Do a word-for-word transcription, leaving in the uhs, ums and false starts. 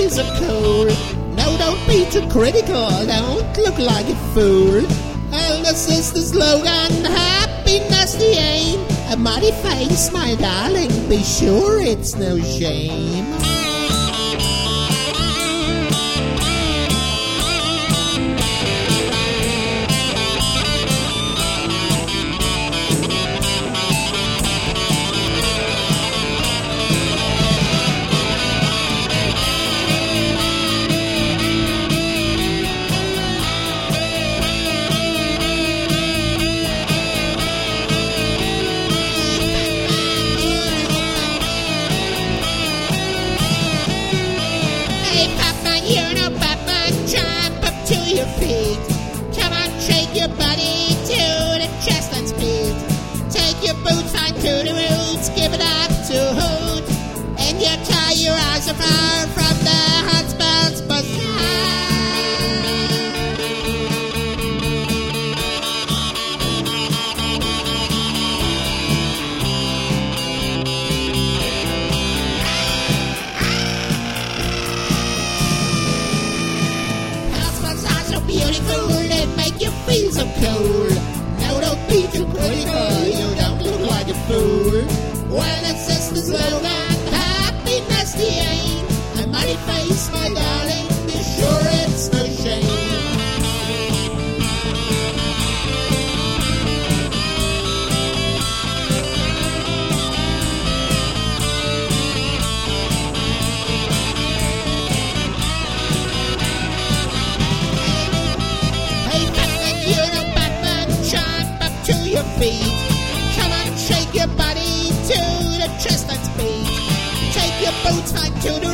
feel so cool. No, don't be too critical, don't look like a fool. Elder sister slogan, happiness the aim. A muddy face, my darling, be sure it's no shame. Feet. Come on, shake your body to the chest and speed. Take your boots fine to the roots, give it up to hoot. In your car, your eyes are far from the husband's bazaar. Beautiful, they make you feel so cool. No, don't be too critical, you don't look like a fool. Well, it's just the slogan, happiness the aim. A muddy face, my darling, be sure it's no shame. Feet. Come on, shake your body to the chest and speed. Take your boots fine to the